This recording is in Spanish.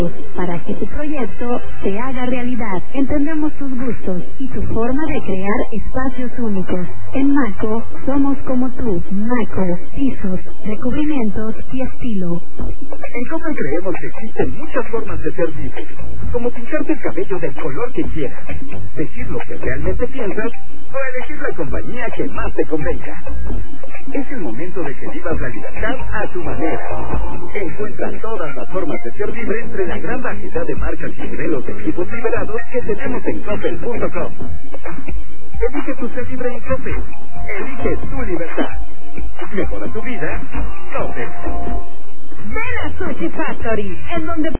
Para que tu proyecto se haga realidad, entendemos tus gustos y tu forma de crear espacios únicos. En Maco somos como tú. Maco, pisos, recubrimientos y estilo. En Coppel creemos que existen muchas formas de ser libre, como pintarte el cabello del color que quieras, decir lo que realmente piensas o elegir la compañía que más te convenga. Es el momento de que vivas la libertad a tu manera. Encuentra todas las formas de ser libre entre la gran variedad de marcas y modelos de equipos liberados que tenemos en Coppel.com. Elige tu ser libre en Coppel. Elige tu libertad. Mejora tu vida. Coppel. Ven a Sushi Factory, en donde